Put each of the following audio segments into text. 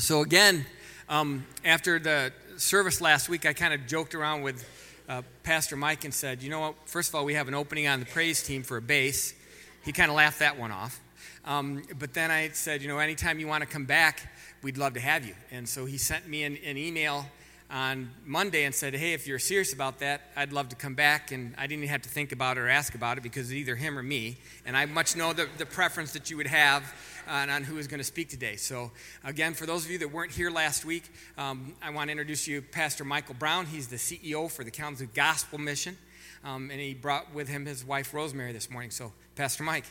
So again, after the service last week, I kind of joked around with Pastor Mike and said, you know what, first of all, we have an opening on the praise team for a bass. He kind of laughed that one off. But then I said, you know, anytime you want to come back, we'd love to have you. And so he sent me an email on Monday and said, hey, if you're serious about that, I'd love to come back. And I didn't even have to think about it or ask about it because it's either him or me. And I much know the preference that you would have on who is going to speak today. So again, for those of you that weren't here last week, I want to introduce you Pastor Michael Brown. He's the CEO for the Kalamazoo Gospel Mission. And he brought with him his wife, Rosemary, this morning. So, Pastor Mike.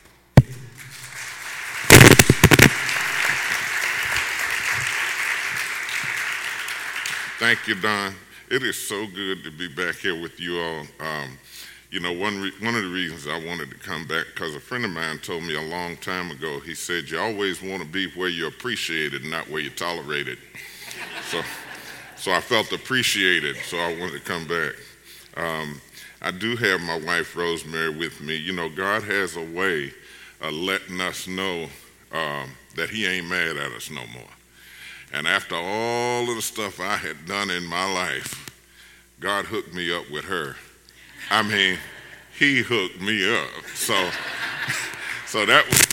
Thank you, Don. It is so good to be back here with you all. You know, one of the reasons I wanted to come back, because a friend of mine told me a long time ago, he said, you always want to be where you're appreciated, not where you're tolerated. So I felt appreciated, so I wanted to come back. I do have my wife, Rosemary, with me. You know, God has a way of letting us know that he ain't mad at us no more. And after all of the stuff I had done in my life, God hooked me up with her. I mean, he hooked me up. So that was...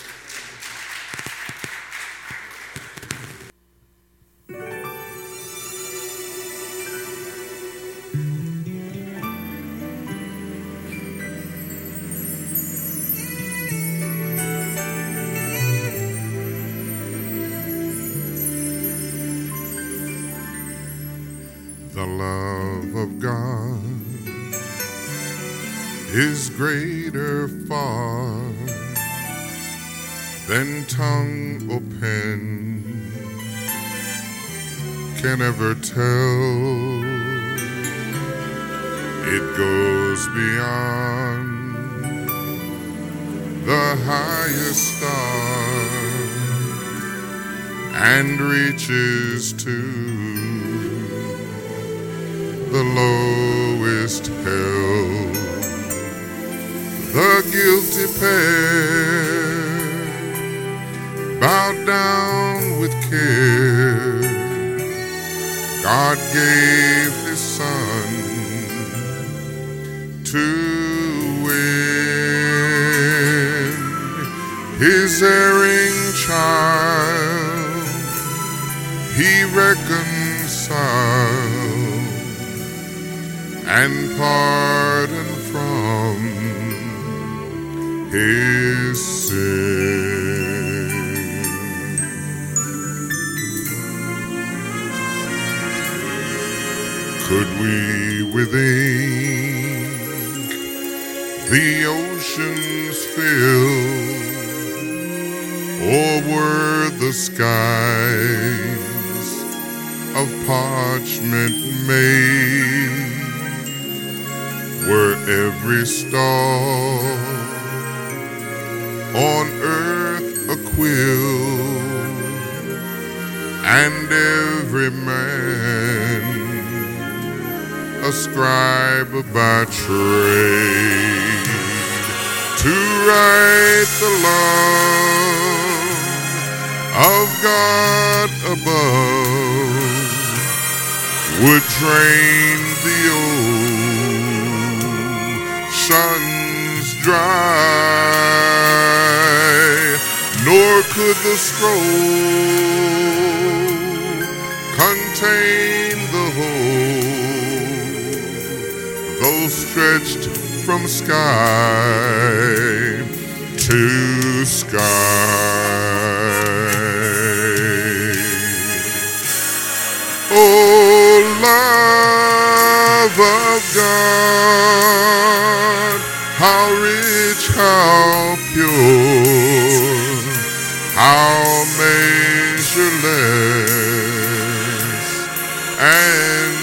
The love of God is greater far than tongue or pen can ever tell. It goes beyond the highest star and reaches to the lowest hell. The guilty pair bowed down with care. God gave his son to win his erring child. He reconciled and pardon from his sin. Could we with ink the oceans fill, or were the skies of parchment made? Were every star on earth a quill, and every man a scribe by trade, to write the love of God above would train the oceans dry, nor could the scroll contain the whole, though stretched from sky to sky. Oh, love of God, how rich, how pure, how measureless and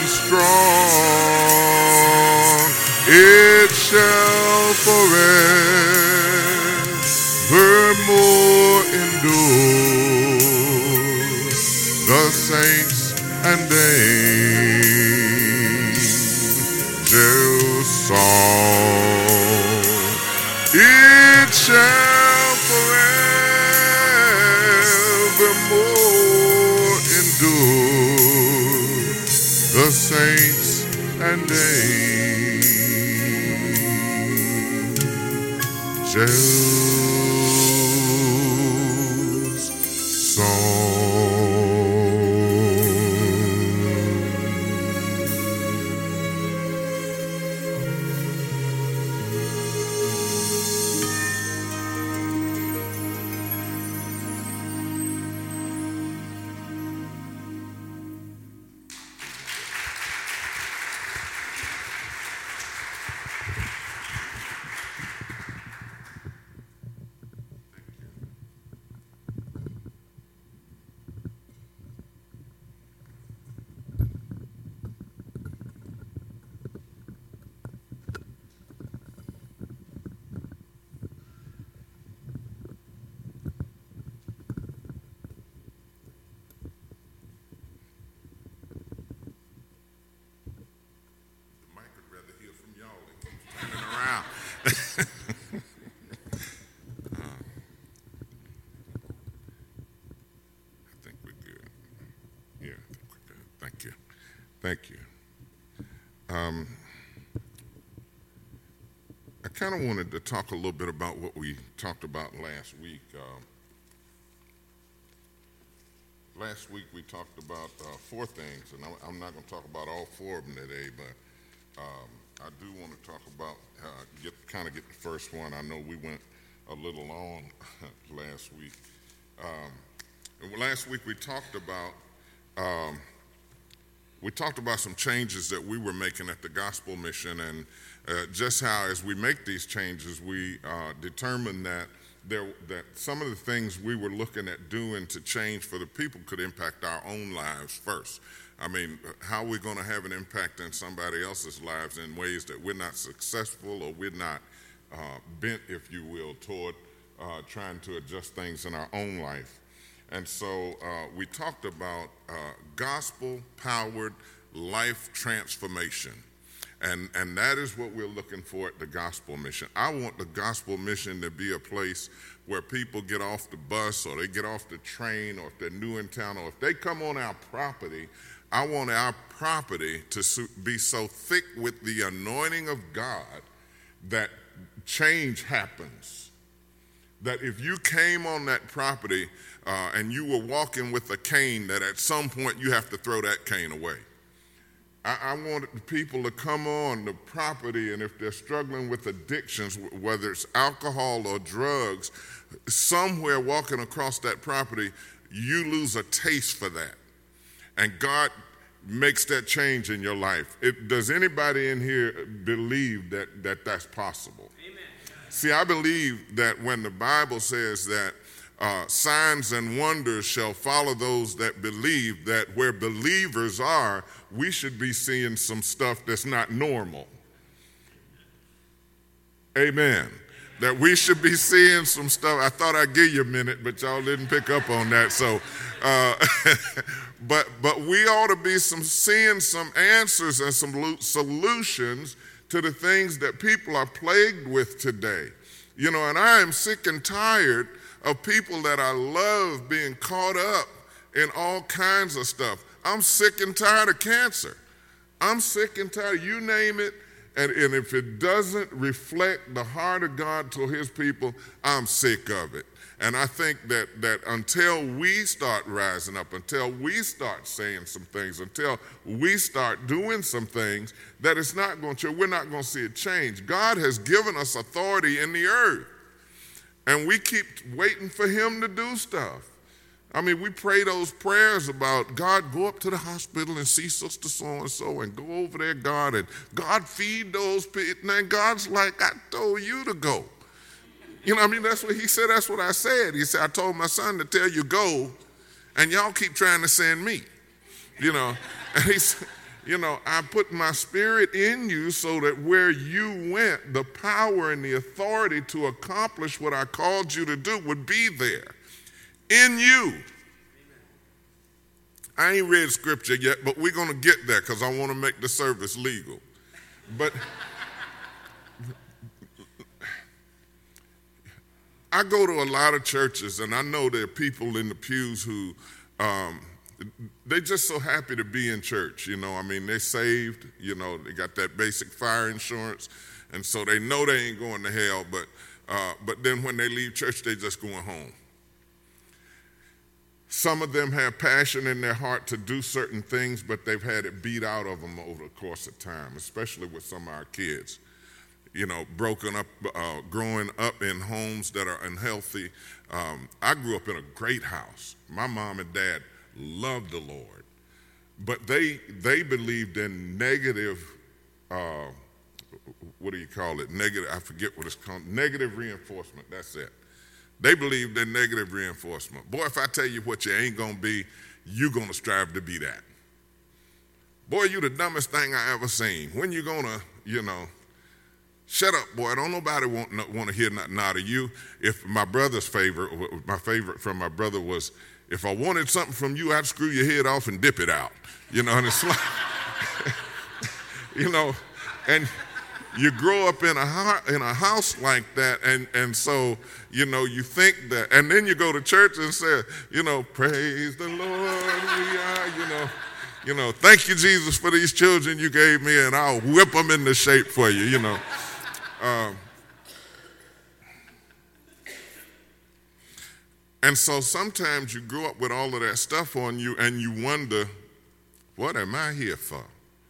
strong, it shall forevermore endure. The saints and angels' song, it shall forevermore Thank you. Thank you. I kind of wanted to talk a little bit about what we talked about last week. Last week we talked about 4 things, and I'm not going to talk about all 4 of them today, but I do want to talk about, get the first one. I know we went a little long last week. Last week we talked about some changes that we were making at the Gospel Mission, and just how as we make these changes, we determined that some of the things we were looking at doing to change for the people could impact our own lives first. I mean, how are we going to have an impact in somebody else's lives in ways that we're not successful or we're not bent, if you will, toward trying to adjust things in our own life. And so we talked about gospel-powered life transformation. And that is what we're looking for at the Gospel Mission. I want the Gospel Mission to be a place where people get off the bus or they get off the train, or if they're new in town, or if they come on our property, I want our property to be so thick with the anointing of God that change happens. That if you came on that property and you were walking with a cane, that at some point you have to throw that cane away. I wanted the people to come on the property, and if they're struggling with addictions, whether it's alcohol or drugs, somewhere walking across that property, you lose a taste for that. And God makes that change in your life. Does anybody in here believe that that's possible? Amen. See, I believe that when the Bible says that signs and wonders shall follow those that believe, that where believers are, we should be seeing some stuff that's not normal. Amen. That we should be seeing some stuff. I thought I'd give you a minute, but y'all didn't pick up on that. So, but we ought to be seeing some answers and some solutions to the things that people are plagued with today. You know, and I am sick and tired of people that I love being caught up in all kinds of stuff. I'm sick and tired of cancer. I'm sick and tired, you name it, and if it doesn't reflect the heart of God to his people, I'm sick of it. And I think that until we start rising up, until we start saying some things, until we start doing some things, that it's not going to change. We're not going to see it change. God has given us authority in the earth, and we keep waiting for him to do stuff. I mean, we pray those prayers about, God, go up to the hospital and see Sister so-and-so and go over there, God, and God feed those people. And God's like, I told you to go. You know what I mean? That's what he said. That's what I said. He said, I told my son to tell you go, and y'all keep trying to send me. You know, and he said, you know, I put my spirit in you so that where you went, the power and the authority to accomplish what I called you to do would be there. In you. I ain't read scripture yet, but we're going to get there because I want to make the service legal. But I go to a lot of churches, and I know there are people in the pews who, they're just so happy to be in church. You know, I mean, they're saved, you know, they got that basic fire insurance, and so they know they ain't going to hell, but then when they leave church, they just going home. Some of them have passion in their heart to do certain things, but they've had it beat out of them over the course of time, especially with some of our kids. You know, broken up, growing up in homes that are unhealthy. I grew up in a great house. My mom and dad loved the Lord, but they believed in negative, what do you call it? Negative, I forget what it's called. Negative reinforcement, that's it. They believed in negative reinforcement. Boy, if I tell you what you ain't going to be, you're going to strive to be that. Boy, you the dumbest thing I ever seen. When you going to, you know, shut up, boy. Don't nobody want to hear nothing out of you. If my favorite from my brother was, if I wanted something from you, I'd screw your head off and dip it out. You know, and it's like, you know, and you grow up in a house like that, and so, you know, you think that, and then you go to church and say, you know, praise the Lord, we are, Thank you, Jesus, for these children you gave me, and I'll whip them into shape for you, And so sometimes you grow up with all of that stuff on you, and you wonder, what am I here for?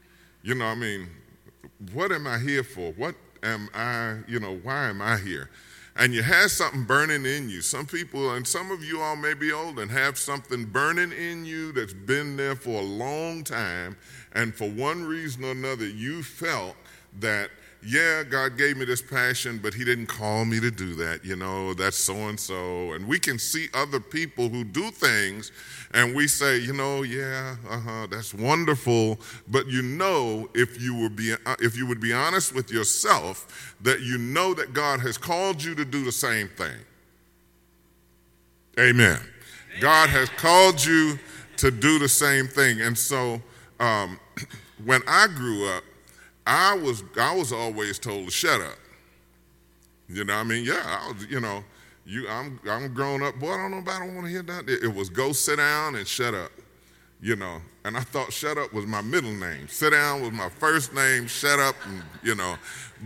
What am I here for? What am I, why am I here? And you have something burning in you. Some people, and some of you all may be old and have something burning in you that's been there for a long time, and for one reason or another, you felt that, yeah, God gave me this passion, but he didn't call me to do that, that's so-and-so. And we can see other people who do things, and we say, that's wonderful. But if you would be honest with yourself, that that God has called you to do the same thing. Amen. God has called you to do the same thing. And so when I grew up, I was always told to shut up. I'm grown up, boy, I don't want to hear that. It was go sit down and shut up, And I thought shut up was my middle name. Sit down was my first name, shut up, and,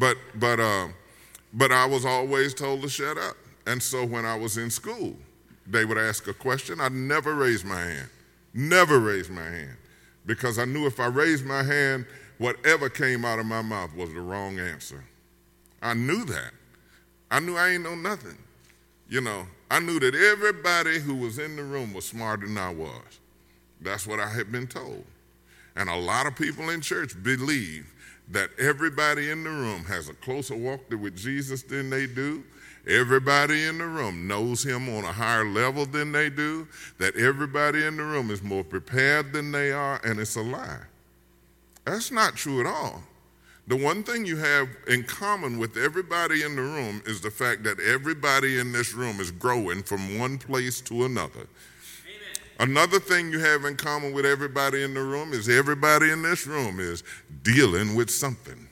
But I was always told to shut up. And so when I was in school, they would ask a question. I'd never raise my hand. Never raise my hand. Because I knew if I raised my hand, whatever came out of my mouth was the wrong answer. I knew that. I knew I ain't know nothing. I knew that everybody who was in the room was smarter than I was. That's what I had been told. And a lot of people in church believe that everybody in the room has a closer walk with Jesus than they do. Everybody in the room knows him on a higher level than they do. That everybody in the room is more prepared than they are, and it's a lie. That's not true at all. The one thing you have in common with everybody in the room is the fact that everybody in this room is growing from one place to another. Amen. Another thing you have in common with everybody in the room is everybody in this room is dealing with something.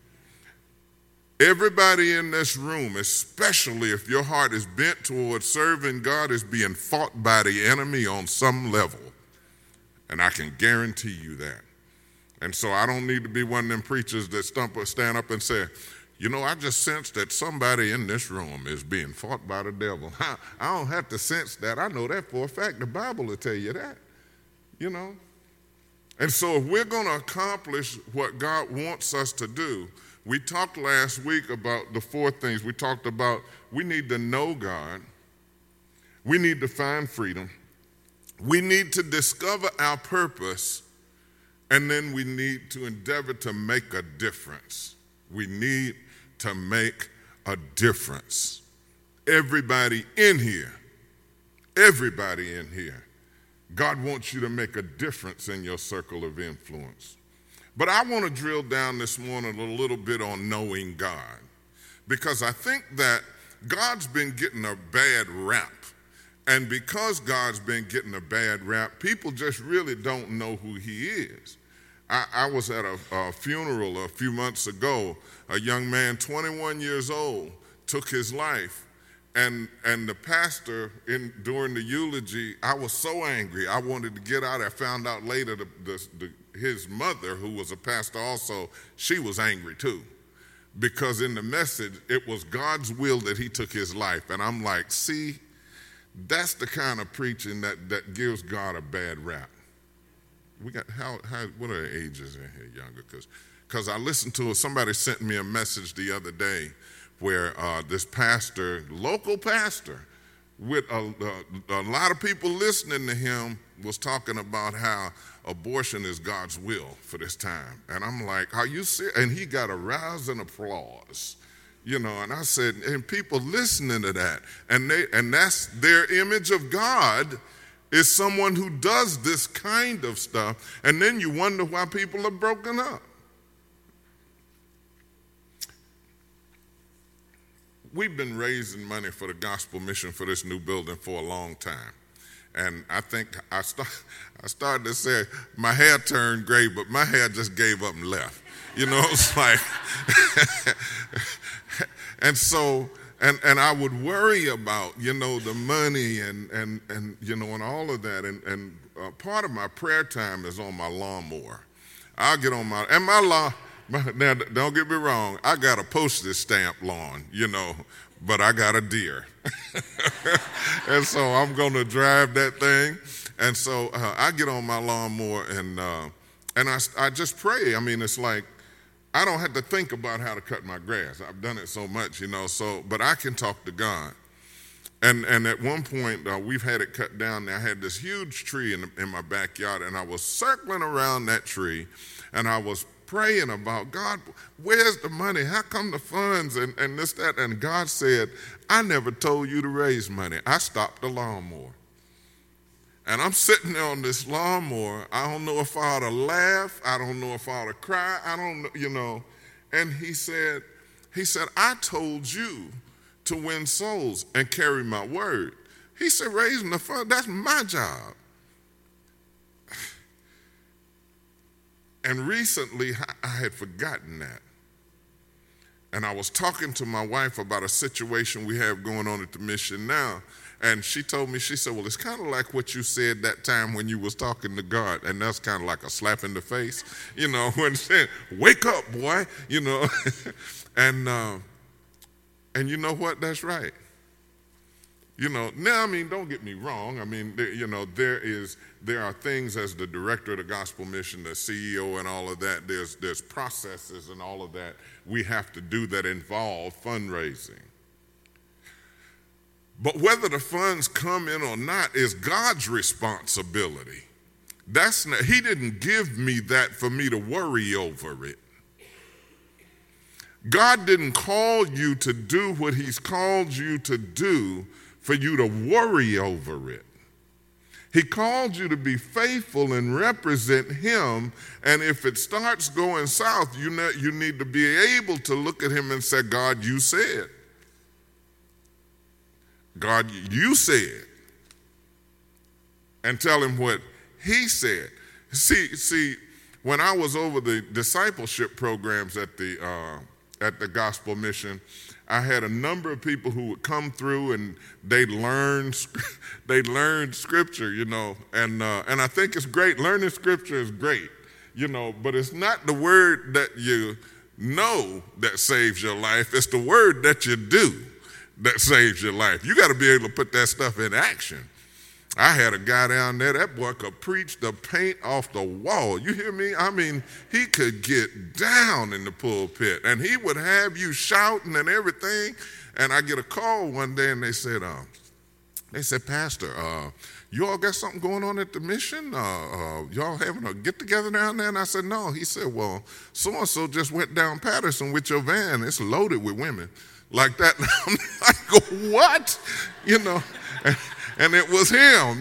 Everybody in this room, especially if your heart is bent towards serving God, is being fought by the enemy on some level. And I can guarantee you that. And so I don't need to be one of them preachers that stand up and say, I just sense that somebody in this room is being fought by the devil. I don't have to sense that. I know that for a fact. The Bible will tell you that, And so if we're going to accomplish what God wants us to do, we talked last week about the 4 things. We talked about we need to know God. We need to find freedom. We need to discover our purpose. And then we need to endeavor to make a difference. We need to make a difference. Everybody in here, God wants you to make a difference in your circle of influence. But I want to drill down this morning a little bit on knowing God, because I think that God's been getting a bad rap. And because God's been getting a bad rap, people just really don't know who he is. I was at a funeral a few months ago. A young man, 21 years old, took his life. And the pastor, during the eulogy, I was so angry. I wanted to get out. I found out later his mother, who was a pastor also, she was angry too. Because in the message, it was God's will that he took his life. And I'm like, see, that's the kind of preaching that gives God a bad rap. We got what are the ages in here younger? Because I listened to somebody sent me a message the other day where this pastor, local pastor, with a lot of people listening to him, was talking about how abortion is God's will for this time. And I'm like, are you serious? And he got a rousing applause. And I said, and people listening to that, and that's their image of God, is someone who does this kind of stuff, and then you wonder why people are broken up. We've been raising money for the gospel mission for this new building for a long time. And I think I started to say my hair turned gray, but my hair just gave up and left. It's like, and so, and I would worry about, the money and all of that. And part of my prayer time is on my lawnmower. I'll get on my lawn. Now, don't get me wrong, I got a postage stamp lawn, but I got a deer. And so I'm going to drive that thing. And so I get on my lawnmower and I just pray. I mean, it's like I don't have to think about how to cut my grass. I've done it so much, but I can talk to God. And at one point, we've had it cut down. I had this huge tree in my backyard, and I was circling around that tree, and I was praying about, God, where's the money? How come the funds and this, that? And God said, I never told you to raise money. I stopped the lawnmower. And I'm sitting there on this lawnmower. I don't know if I ought to laugh. I don't know if I ought to cry. I don't know, And he said, I told you to win souls and carry my word. He said, raising the fund, that's my job. And recently, I had forgotten that. And I was talking to my wife about a situation we have going on at the mission now. And she told me, she said, well, it's kind of like what you said that time when you was talking to God. And that's kind of like a slap in the face, when saying, wake up, boy, And you know what? That's right. Now, I mean, don't get me wrong. I mean, there are things as the director of the gospel mission, the CEO and all of that, there's processes and all of that we have to do that involve fundraising. But whether the funds come in or not is God's responsibility. He didn't give me that for me to worry over it. God didn't call you to do what he's called you to do for you to worry over it. He called you to be faithful and represent him, and if it starts going south, you need to be able to look at him and say, God, you said. God, you said. And tell him what he said. See, when I was over the discipleship programs at the gospel mission, I had a number of people who would come through and they'd learn scripture, and I think it's great. Learning scripture is great, but it's not the word that you know that saves your life. It's the word that you do that saves your life. You got to be able to put that stuff in action. I had a guy down there, that boy could preach the paint off the wall. You hear me? I mean, he could get down in the pulpit, and he would have you shouting and everything. And I get a call one day, and they said, Pastor, you all got something going on at the mission? Y'all having a get-together down there? And I said, no. He said, well, so-and-so just went down Patterson with your van. It's loaded with women. Like that. And I'm like, what? And it was him,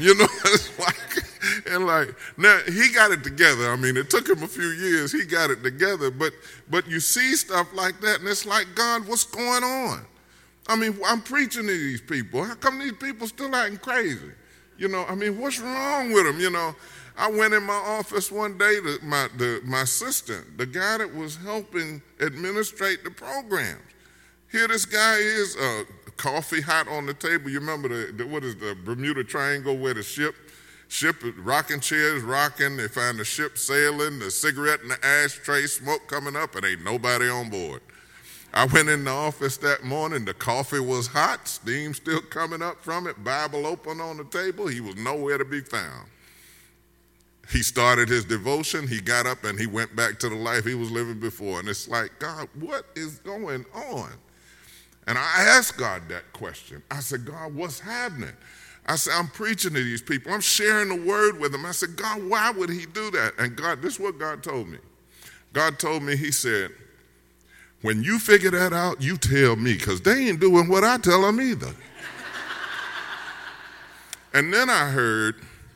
now he got it together. I mean, it took him a few years. He got it together, but you see stuff like that, and it's like, God, what's going on? I mean, I'm preaching to these people. How come these people still acting crazy? What's wrong with them? I went in my office one day, my assistant, the guy that was helping administrate the programs. Here this guy is, coffee hot on the table. You remember what is the Bermuda Triangle where the ship rocking chairs rocking, they find the ship sailing, the cigarette in the ashtray, smoke coming up, and ain't nobody on board. I went in the office that morning, the coffee was hot, steam still coming up from it, Bible open on the table, he was nowhere to be found. He started his devotion, he got up and he went back to the life he was living before. And it's like, God, what is going on? And I asked God that question. I said, God, what's happening? I said, I'm preaching to these people. I'm sharing the word with them. I said, God, why would he do that? And God, this is what God told me. God told me, he said, when you figure that out, you tell me, because they ain't doing what I tell them either. And then I heard,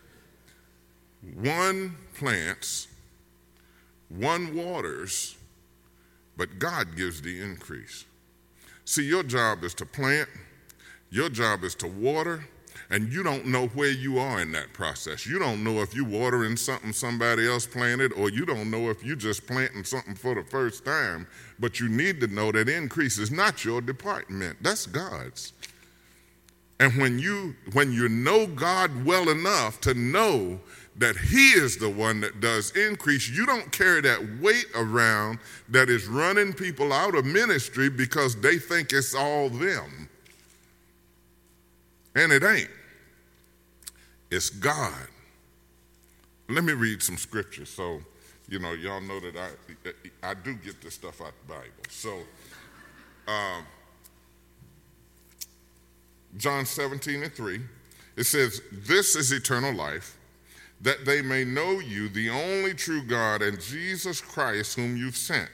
one plants, one waters, but God gives the increase. See, your job is to plant, your job is to water, and you don't know where you are in that process. You don't know if you're watering something somebody else planted, or you don't know if you're just planting something for the first time, but you need to know that increase is not your department, that's God's. And when you know God well enough to know that he is the one that does increase. You don't carry that weight around that is running people out of ministry because they think it's all them. And it ain't. It's God. Let me read some scripture so, y'all know that I do get this stuff out the Bible. So, John 17:3, it says, "This is eternal life, that they may know you, the only true God, and Jesus Christ whom you've sent."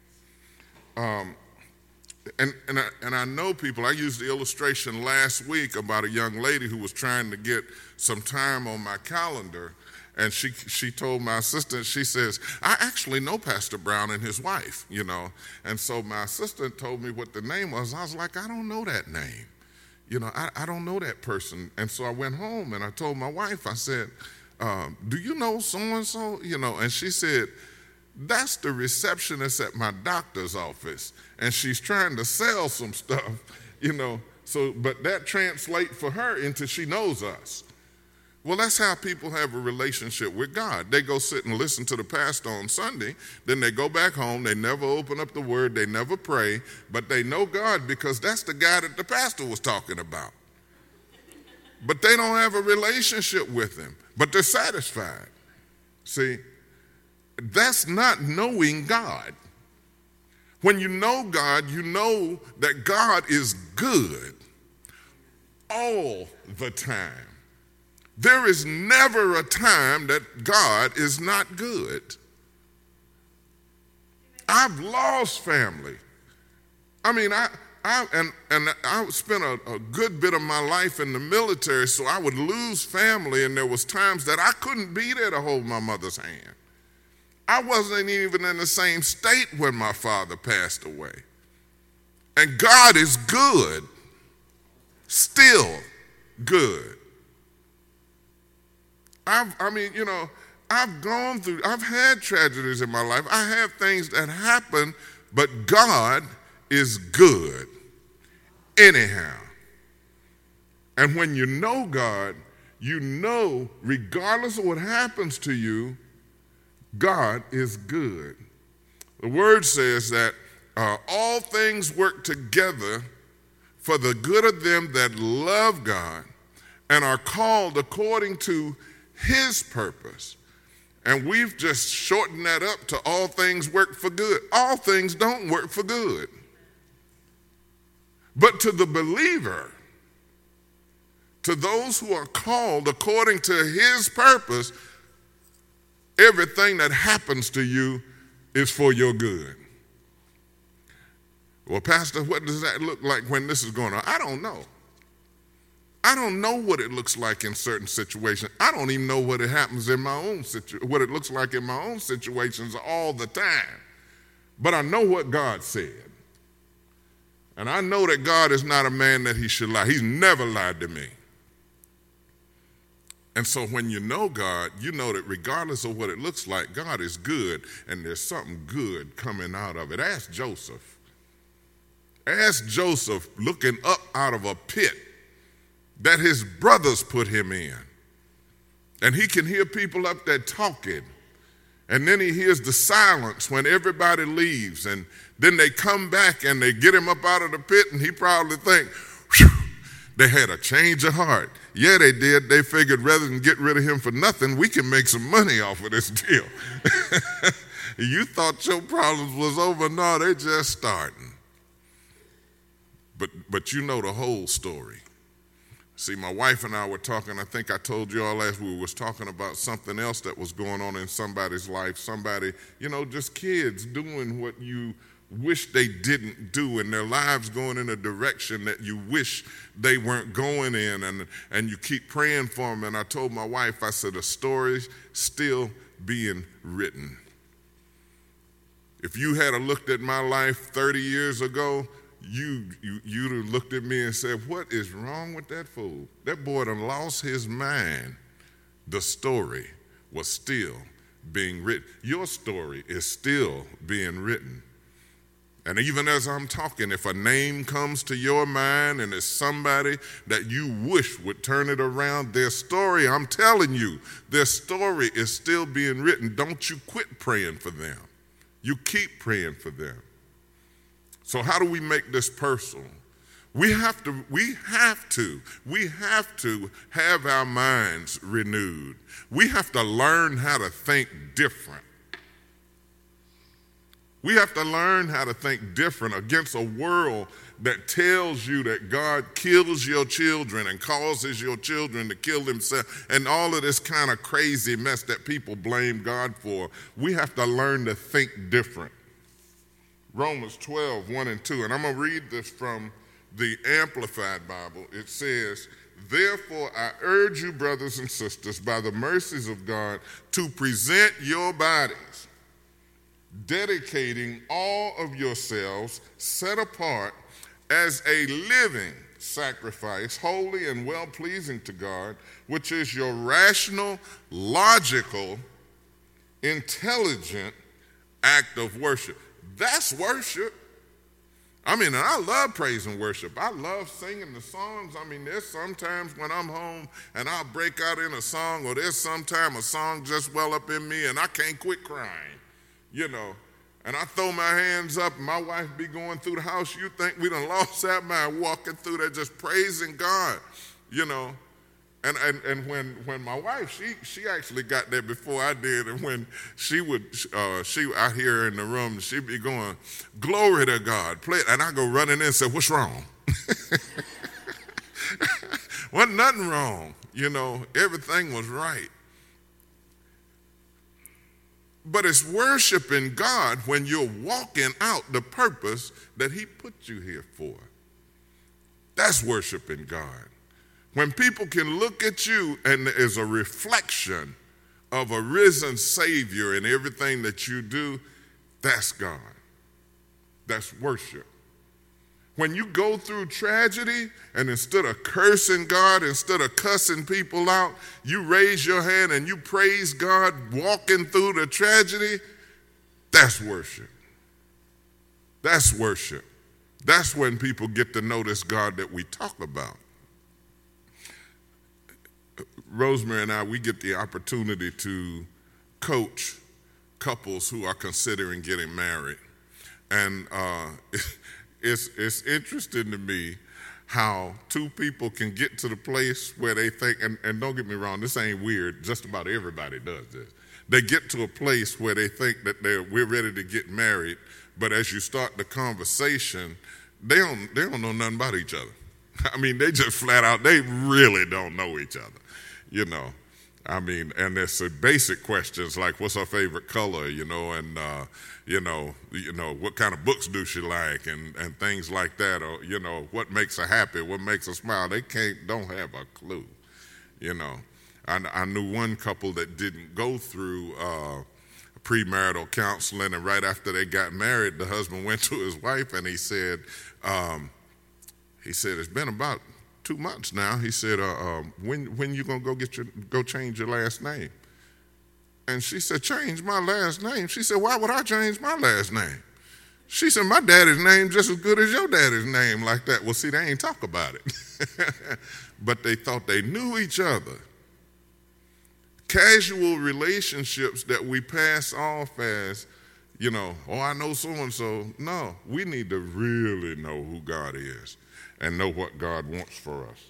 And I know people, I used the illustration last week about a young lady who was trying to get some time on my calendar, and she told my assistant, she says, "I actually know Pastor Brown and his wife, And so my assistant told me what the name was. I was like, I don't know that name. I don't know that person. And so I went home and I told my wife, I said, "Do you know so-and-so?" And she said, "That's the receptionist at my doctor's office, and she's trying to sell some stuff, So, but that translates for her into she knows us." Well, that's how people have a relationship with God. They go sit and listen to the pastor on Sunday, then they go back home, they never open up the word, they never pray, but they know God because that's the guy that the pastor was talking about. But they don't have a relationship with him, but they're satisfied. See? That's not knowing God. When you know God, you know that God is good all the time. There is never a time that God is not good. I've lost family. I spent a good bit of my life in the military, so I would lose family, and there was times that I couldn't be there to hold my mother's hand. I wasn't even in the same state when my father passed away. And God is good, still good. I've had tragedies in my life. I have things that happen, but God is good anyhow. And when you know God, you know regardless of what happens to you, God is good. The word says that all things work together for the good of them that love God and are called according to his purpose. And we've just shortened that up to all things work for good. All things don't work for good. But to the believer, to those who are called according to his purpose, everything that happens to you is for your good. Well, Pastor, what does that look like when this is going on? I don't know. I don't know what it looks like in certain situations. I don't even know what it happens in my own what it looks like in my own situations all the time. But I know what God said. And I know that God is not a man that he should lie. He's never lied to me. And so when you know God, you know that regardless of what it looks like, God is good, and there's something good coming out of it. Ask Joseph. Ask Joseph looking up out of a pit that his brothers put him in. And he can hear people up there talking. And then he hears the silence when everybody leaves. And then they come back and they get him up out of the pit, and he probably think, "Whew, they had a change of heart." Yeah, they did. They figured rather than get rid of him for nothing, we can make some money off of this deal. You thought your problems was over. No, they just starting. But you know the whole story. See, my wife and I were talking, I think I told you all last week, we was talking about something else that was going on in somebody's life. Somebody, just kids doing what you wish they didn't do, and their lives going in a direction that you wish they weren't going in, and you keep praying for them. And I told my wife, I said, the story's still being written. If you had looked at my life 30 years ago, you'd have looked at me and said, "What is wrong with that fool? That boy done lost his mind." The story was still being written. Your story is still being written. And even as I'm talking, if a name comes to your mind and it's somebody that you wish would turn it around, their story, I'm telling you, their story is still being written. Don't you quit praying for them. You keep praying for them. So how do we make this personal? We have to have our minds renewed. We have to learn how to think different. We have to learn how to think different against a world that tells you that God kills your children and causes your children to kill themselves and all of this kind of crazy mess that people blame God for. We have to learn to think different. Romans 12, 1 and 2, and I'm going to read this from the Amplified Bible. It says, "Therefore I urge you, brothers and sisters, by the mercies of God, to present your bodies, dedicating all of yourselves, set apart as a living sacrifice, holy and well-pleasing to God, which is your rational, logical, intelligent act of worship." That's worship. I mean, and I love praise and worship. I love singing the songs. I mean, there's sometimes when I'm home and I'll break out in a song, or there's sometimes a song just well up in me and I can't quit crying, you know. And I throw my hands up and my wife be going through the house. You think we done lost our mind walking through there just praising God, you know. And when my wife, she actually got there before I did, and when I hear her in the room, she'd be going, "Glory to God," play it, and I go running in and say, "What's wrong?" Wasn't nothing wrong, you know, everything was right. But it's worshiping God when you're walking out the purpose that He put you here for. That's worshiping God. When people can look at you and there is a reflection of a risen Savior in everything that you do, that's God. That's worship. When you go through tragedy and instead of cursing God, instead of cussing people out, you raise your hand and you praise God walking through the tragedy, that's worship. That's worship. That's when people get to know this God that we talk about. Rosemary and I, we get the opportunity to coach couples who are considering getting married. And it's interesting to me how two people can get to the place where they think, and don't get me wrong, this ain't weird, just about everybody does this. They get to a place where they think that we're ready to get married, but as you start the conversation, they don't know nothing about each other. I mean, they just flat out, they really don't know each other. You know, I mean, and there's some basic questions like, what's her favorite color, you know, and, you know, what kind of books do she like, and things like that, or, you know, what makes her happy, what makes her smile. They don't have a clue, you know. I knew one couple that didn't go through premarital counseling, and right after they got married, the husband went to his wife and he said, it's been about 2 months now. He said, when you gonna go change your last name? And she said, change my last name? She said, why would I change my last name? She said, my daddy's name just as good as your daddy's name, like that. Well, see, they ain't talk about it. But they thought they knew each other. Casual relationships that we pass off as, you know, oh, I know so-and-so. No, we need to really know who God is and know what God wants for us.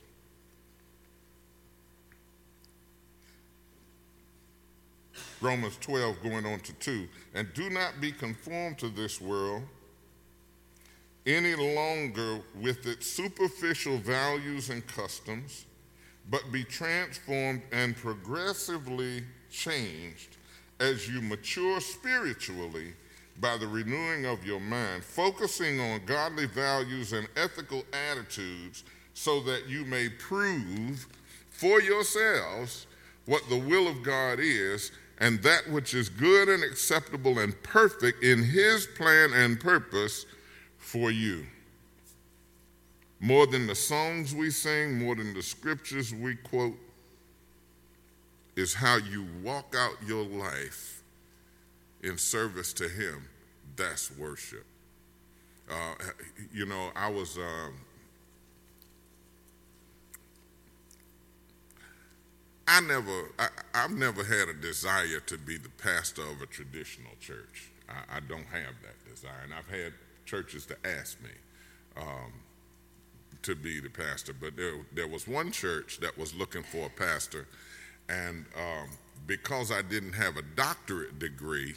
Romans 12 going on to 2. And do not be conformed to this world any longer with its superficial values and customs, but be transformed and progressively changed as you mature spiritually by the renewing of your mind, focusing on godly values and ethical attitudes so that you may prove for yourselves what the will of God is, and that which is good and acceptable and perfect in His plan and purpose for you. More than the songs we sing, more than the scriptures we quote, is how you walk out your life in service to Him. That's worship. I was, I've never had a desire to be the pastor of a traditional church. I don't have that desire. And I've had churches to ask me to be the pastor. But there was one church that was looking for a pastor. And because I didn't have a doctorate degree,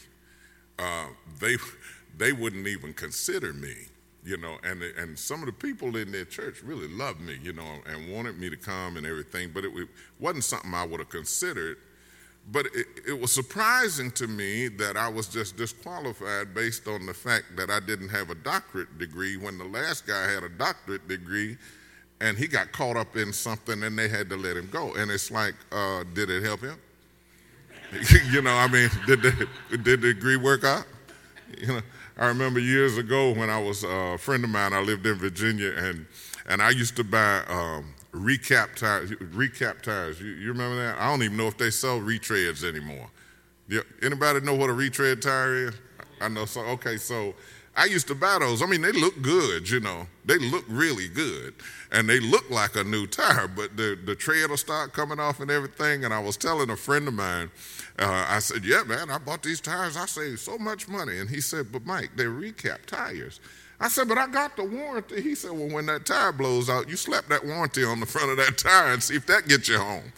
they wouldn't even consider me. And some of the people in their church really loved me, and wanted me to come and everything, but it wasn't something I would have considered. But it was surprising to me that I was just disqualified based on the fact that I didn't have a doctorate degree when the last guy had a doctorate degree, and he got caught up in something and they had to let him go. And it's like, did it help him? Did the degree work out? I remember years ago when I was a friend of mine, I lived in Virginia, and I used to buy recap tires. You remember that? I don't even know if they sell retreads anymore. Anybody know what a retread tire is? I know. So okay, so I used to buy those. I mean, they look good, They look really good, and they look like a new tire, but the tread will start coming off and everything. And I was telling a friend of mine, I said, yeah, man, I bought these tires. I saved so much money. And he said, but Mike, they're recap tires. I said, but I got the warranty. He said, well, when that tire blows out, you slap that warranty on the front of that tire and see if that gets you home.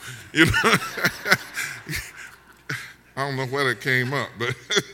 I don't know where that came up, but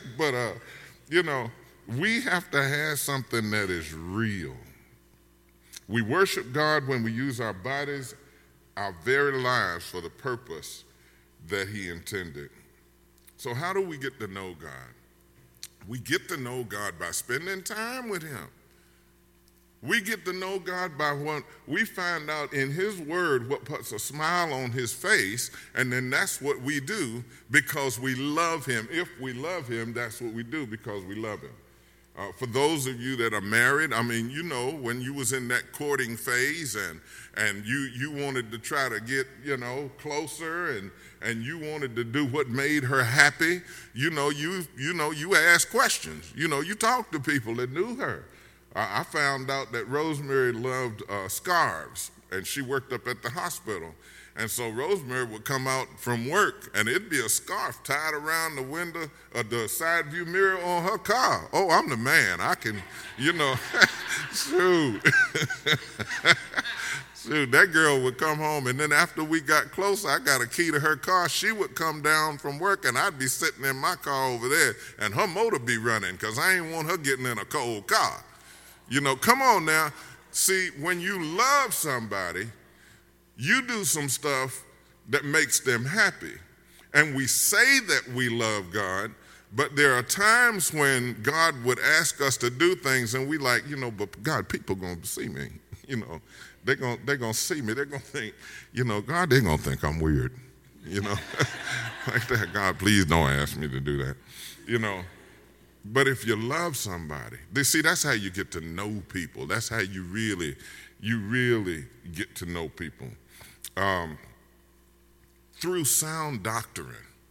we have to have something that is real. We worship God when we use our bodies, our very lives for the purpose that He intended. So how do we get to know God? We get to know God by spending time with Him. We get to know God by what we find out in His Word, what puts a smile on His face, and then that's what we do because we love Him. If we love Him, that's what we do because we love Him. For those of you that are married, when you was in that courting phase and you wanted to try to get, closer and you wanted to do what made her happy, you asked questions. You talked to people that knew her. I found out that Rosemary loved scarves, and she worked up at the hospital. And so Rosemary would come out from work, and it'd be a scarf tied around the window of the side view mirror on her car. Oh, I'm the man. I can, shoot. Shoot, that girl would come home, and then after we got closer, I got a key to her car. She would come down from work, and I'd be sitting in my car over there, and her motor be running because I ain't want her getting in a cold car. Come on now. See, when you love somebody, you do some stuff that makes them happy. And we say that we love God, but there are times when God would ask us to do things and we like, but God, people going to see me. They're going to see me. They're going to think, God, they're going to think I'm weird. Like that. God, please don't ask me to do that. But if you love somebody, that's how you get to know people. That's how you really get to know people. Through sound doctrine.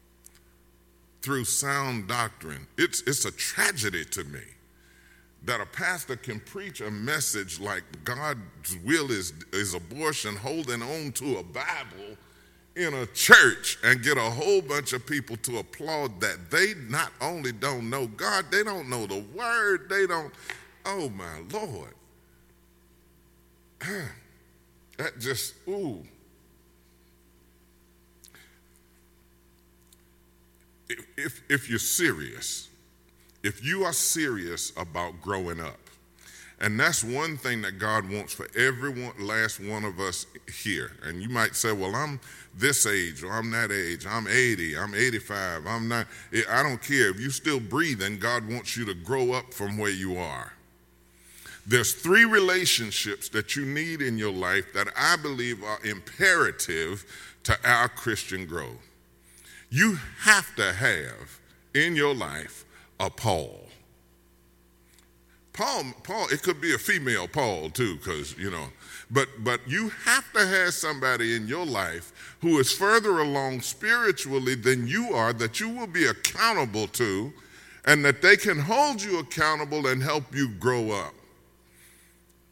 It's a tragedy to me that a pastor can preach a message like God's will is abortion, holding on to a Bible in a church and get a whole bunch of people to applaud that. They not only don't know God, they don't know the Word. Oh my Lord. That just, ooh. If you're serious, if you are serious about growing up, and that's one thing that God wants for last one of us here. And you might say, well, I'm this age or I'm that age. I'm 80, I'm 85, I'm not. I don't care. If you're still breathing, God wants you to grow up from where you are. There's 3 relationships that you need in your life that I believe are imperative to our Christian growth. You have to have in your life a Paul. Paul, it could be a female Paul too, because, but you have to have somebody in your life who is further along spiritually than you are, that you will be accountable to, and that they can hold you accountable and help you grow up.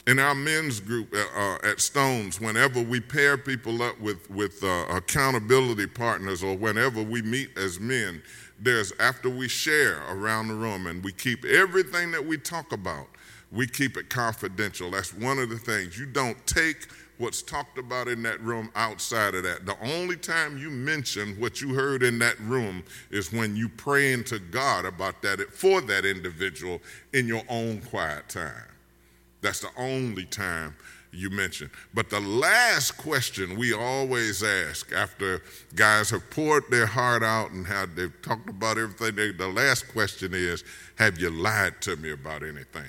In our men's group at Stones, whenever we pair people up with accountability partners, or whenever we meet as men, after we share around the room, and we keep everything that we talk about, we keep it confidential. That's one of the things. You don't take what's talked about in that room outside of that. The only time you mention what you heard in that room is when you praying to God about that for that individual in your own quiet time. That's the only time you mention. But the last question we always ask after guys have poured their heart out and they've talked about everything, the last question is, have you lied to me about anything?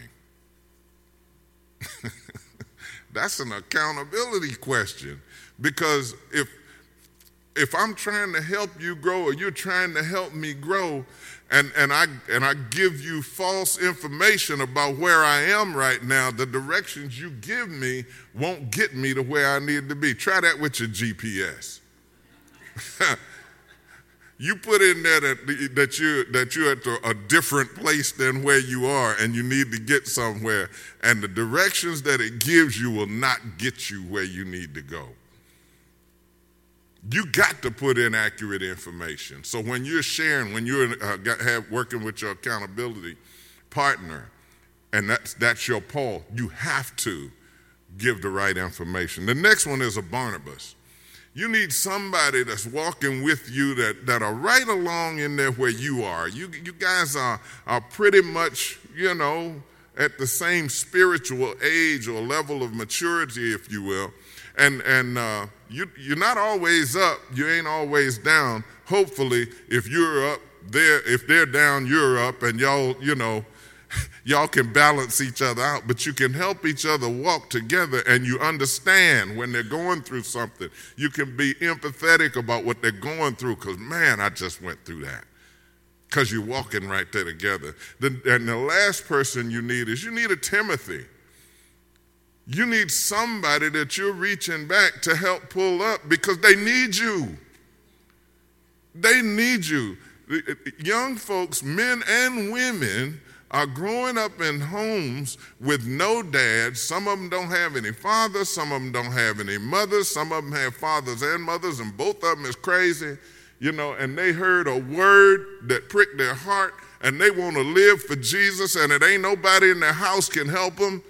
That's an accountability question, because if I'm trying to help you grow, or you're trying to help me grow, and I give you false information about where I am right now, the directions you give me won't get me to where I need to be. Try that with your GPS. You put in there that you're at a different place than where you are, and you need to get somewhere, and the directions that it gives you will not get you where you need to go. You got to put in accurate information. So when you're sharing, when you're working with your accountability partner, and that's your Paul, you have to give the right information. The next one is a Barnabas. You need somebody that's walking with you that are right along in there where you are. You guys are pretty much, at the same spiritual age or level of maturity, if you will. And you're not always up, you ain't always down. Hopefully, if you're up, if they're down, you're up, and y'all can balance each other out, but you can help each other walk together, and you understand when they're going through something. You can be empathetic about what they're going through, because, man, I just went through that, because you're walking right there together. And the last person you need a Timothy. You need somebody that you're reaching back to help pull up, because they need you. They need you. Young folks, men and women, are growing up in homes with no dads. Some of them don't have any fathers. Some of them don't have any mothers. Some of them have fathers and mothers, and both of them is crazy, and they heard a word that pricked their heart, and they want to live for Jesus, and it ain't nobody in their house can help them.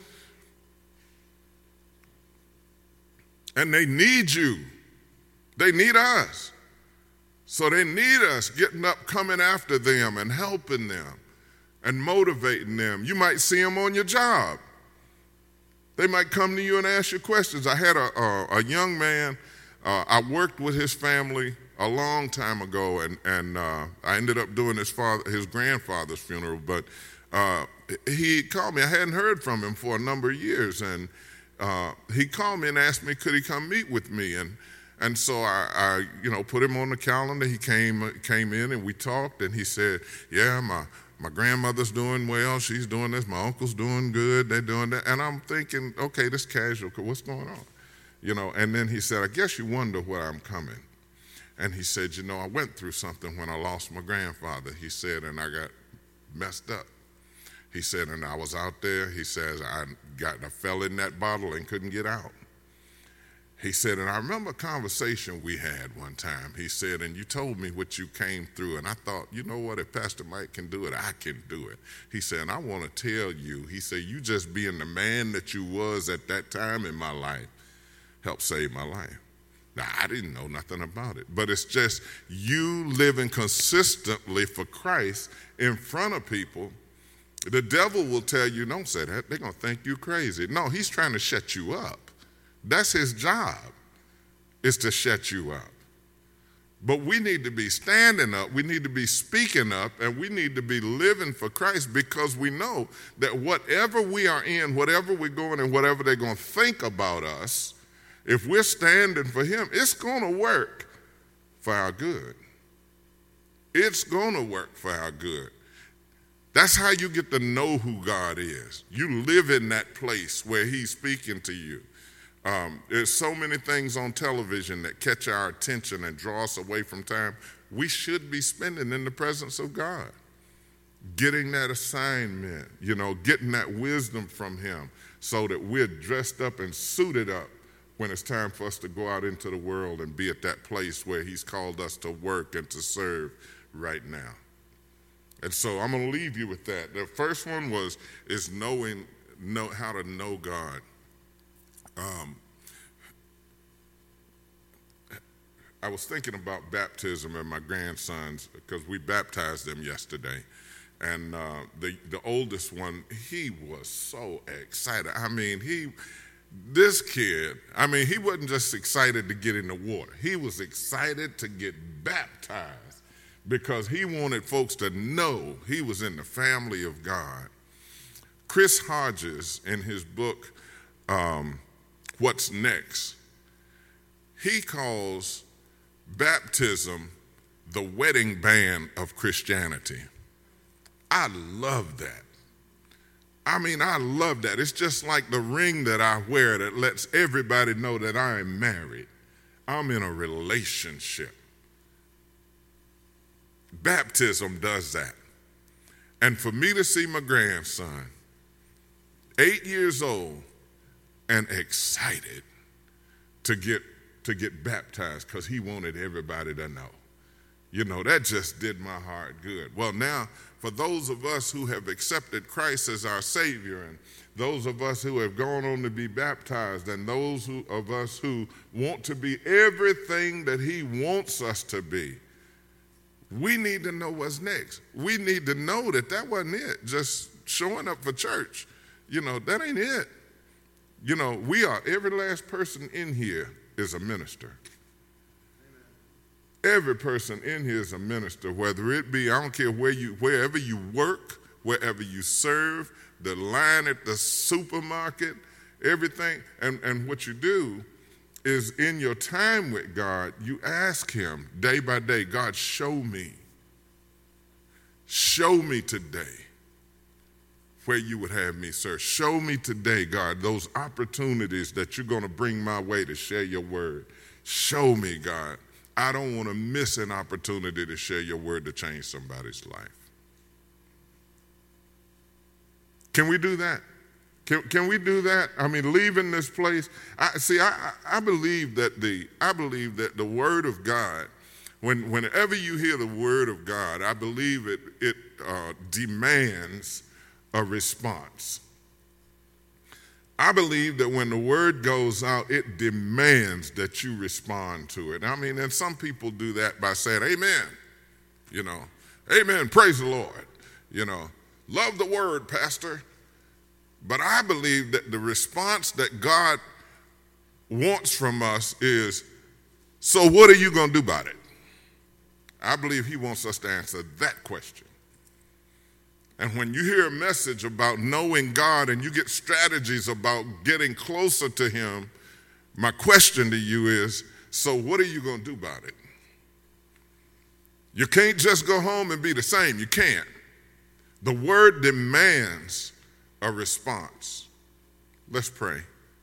And they need you. They need us. So they need us getting up, coming after them and helping them and motivating them. You might see them on your job. They might come to you and ask you questions. I had a young man, I worked with his family a long time ago, and I ended up doing his grandfather's funeral, but he called me. I hadn't heard from him for a number of years, and he called me and asked me, could he come meet with me? And so I put him on the calendar. He came in and we talked, and he said, yeah, my grandmother's doing well. She's doing this. My uncle's doing good. They're doing that. And I'm thinking, okay, this casual. What's going on? And then he said, I guess you wonder where I'm coming. And he said, I went through something when I lost my grandfather. He said, and I got messed up. He said, and I was out there. He says, I fell in that bottle and couldn't get out. He said, and I remember a conversation we had one time. He said, and you told me what you came through, and I thought, you know what, if Pastor Mike can do it, I can do it. He said, and I want to tell you, he said, you just being the man that you was at that time in my life helped save my life. Now, I didn't know nothing about it, but it's just you living consistently for Christ in front of people. The devil will tell you, don't say that. They're going to think you crazy. No, he's trying to shut you up. That's his job, is to shut you up. But we need to be standing up, we need to be speaking up, and we need to be living for Christ, because we know that whatever we are in, whatever we're going and whatever they're going to think about us, if we're standing for him, it's going to work for our good. It's going to work for our good. That's how you get to know who God is. You live in that place where he's speaking to you. There's so many things on television that catch our attention and draw us away from time we should be spending in the presence of God. Getting that assignment, getting that wisdom from him, so that we're dressed up and suited up when it's time for us to go out into the world and be at that place where he's called us to work and to serve right now. And so I'm going to leave you with that. The first one is how to know God. I was thinking about baptism and my grandsons because we baptized them yesterday. And the oldest one, he was so excited. This kid, he wasn't just excited to get in the water. He was excited to get baptized because he wanted folks to know he was in the family of God. Chris Hodges, in his book, What's Next, he calls baptism the wedding band of Christianity. I love that. I love that. It's just like the ring that I wear that lets everybody know that I am married. I'm in a relationship. Baptism does that. And for me to see my grandson, 8 years old, and excited to get baptized because he wanted everybody to know. That just did my heart good. Well, now, for those of us who have accepted Christ as our Savior, and those of us who have gone on to be baptized, and those of us who want to be everything that he wants us to be, we need to know what's next. We need to know that wasn't it, just showing up for church. That ain't it. Every last person in here is a minister. Every person in here is a minister, whether it be, I don't care wherever you work, wherever you serve, the line at the supermarket, everything. And what you do is in your time with God, you ask him day by day, God, show me today where you would have me serve. Show me today, God, those opportunities that you're going to bring my way to share your word. Show me, God. I don't want to miss an opportunity to share your word to change somebody's life. Can we do that? Can we do that? Leaving this place. I believe that the word of God, whenever you hear the word of God, I believe it demands a response. I believe that when the word goes out, it demands that you respond to it. And some people do that by saying, amen. Amen, praise the Lord. Love the word, Pastor. But I believe that the response that God wants from us is, so what are you going to do about it? I believe he wants us to answer that question. And when you hear a message about knowing God and you get strategies about getting closer to him, my question to you is, so what are you going to do about it? You can't just go home and be the same. You can't. The word demands a response. Let's pray.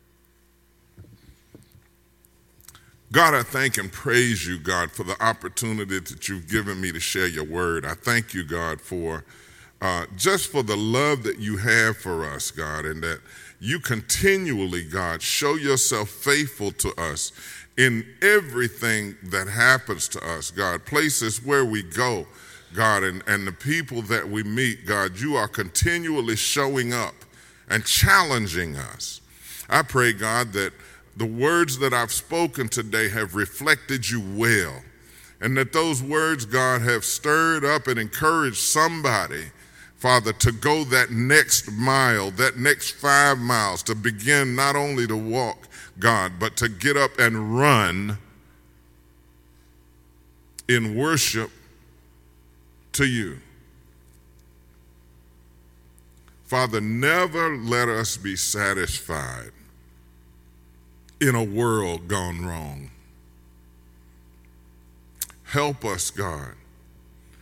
God, I thank and praise you, God, for the opportunity that you've given me to share your word. I thank you, God, for just for the love that you have for us, God, and that you continually, God, show yourself faithful to us in everything that happens to us, God, places where we go, God, and the people that we meet, God, you are continually showing up and challenging us. I pray, God, that the words that I've spoken today have reflected you well, and that those words, God, have stirred up and encouraged somebody, Father, to go that next mile, that next 5 miles, to begin not only to walk, God, but to get up and run in worship to you. Father, never let us be satisfied in a world gone wrong. Help us, God,